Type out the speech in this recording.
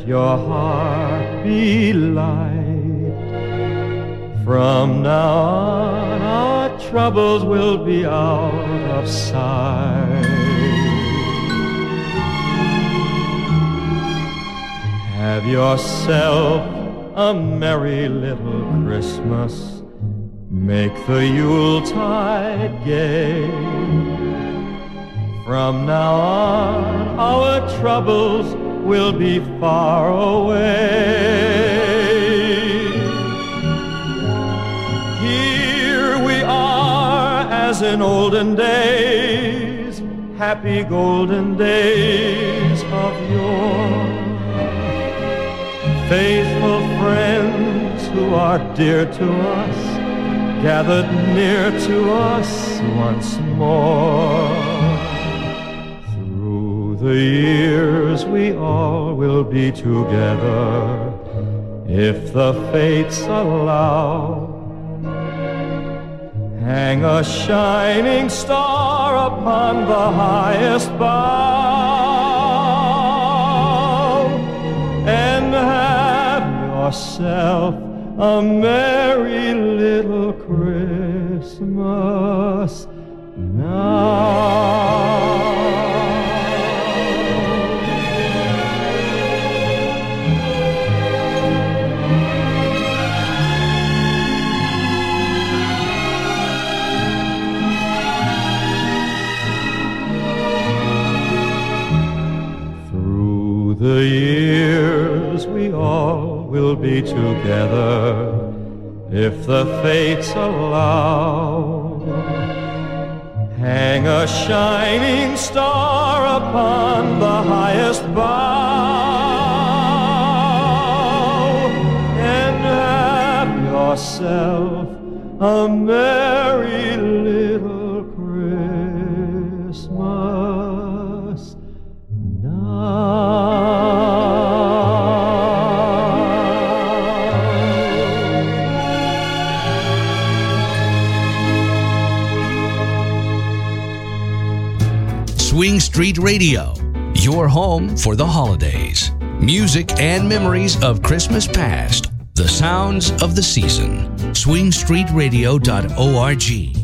let your heart be light. From now on, our troubles will be out of sight. Have yourself a merry little Christmas. Make the Yuletide gay. From now on, our troubles will be far away. Here we are as in olden days, happy golden days of yore. Faithful friends who are dear to us, gathered near to us once more. Through the years we all will be together, if the fates allow. Hang a shining star upon the highest bough, and have yourself a merry little Christmas now. Through the years we all will be together, if the fates allow. Hang a shining star upon the highest bough, and have yourself a merry little Christmas now. Swing Street Radio, your home for the holidays. Music and memories of Christmas past. The sounds of the season. SwingStreetRadio.org.